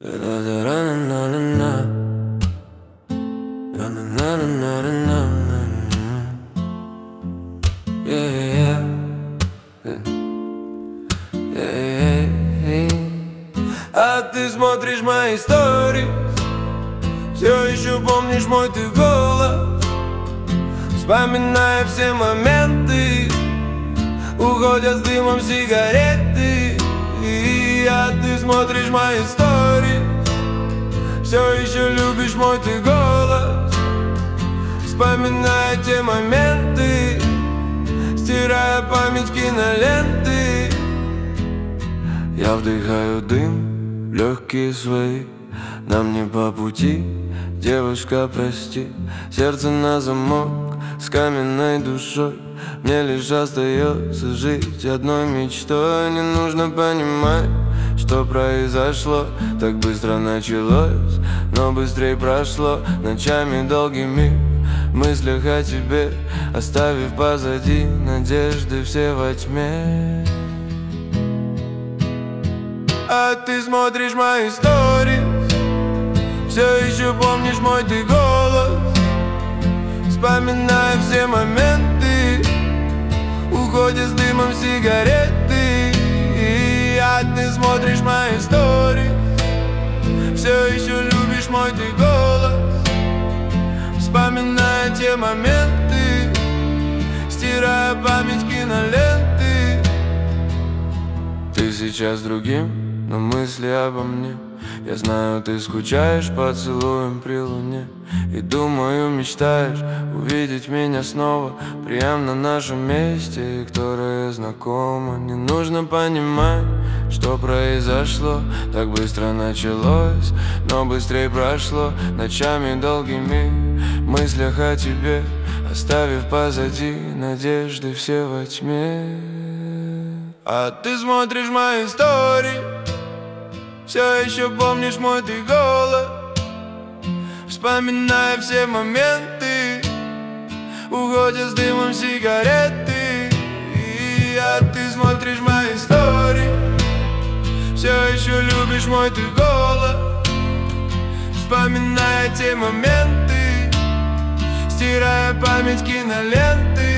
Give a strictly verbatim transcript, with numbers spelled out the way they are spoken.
А ты смотришь мои сторис, все еще помнишь мой ты голос, вспоминая все моменты, уходят с дымом сигареты. А ты смотришь мои сторис, все еще любишь мой ты голос, вспоминая те моменты, стирая память киноленты. Я вдыхаю дым, легкие свои, нам не по пути, девушка, прости. Сердце на замок, с каменной душой, мне лишь остается жить одной мечтой. Не нужно понимать, что произошло, так быстро началось, но быстрее прошло. Ночами долгими в мыслях о тебе, оставив позади надежды все во тьме. А ты смотришь мои сторис, все еще помнишь мой ты голос, вспоминая все моменты, уходят с дымом сигареты. А ты смотришь мои сторис, все еще любишь мой ты голос, вспоминая те моменты, стирая память киноленты. Ты сейчас другим, но мысли обо мне. Я знаю, ты скучаешь по поцелуем при луне, и думаю, мечтаешь увидеть меня снова прямо на нашем месте, которое знакомо. Не нужно понимать, что произошло, так быстро началось, но быстрее прошло. Ночами долгими в мыслях о тебе, оставив позади надежды все во тьме. А ты смотришь мои истории, все еще помнишь мой ты голос, вспоминая все моменты, уходят с дымом сигареты. А ты смотришь мои истории, все еще любишь мой ты голос, вспоминая те моменты, стирая память киноленты.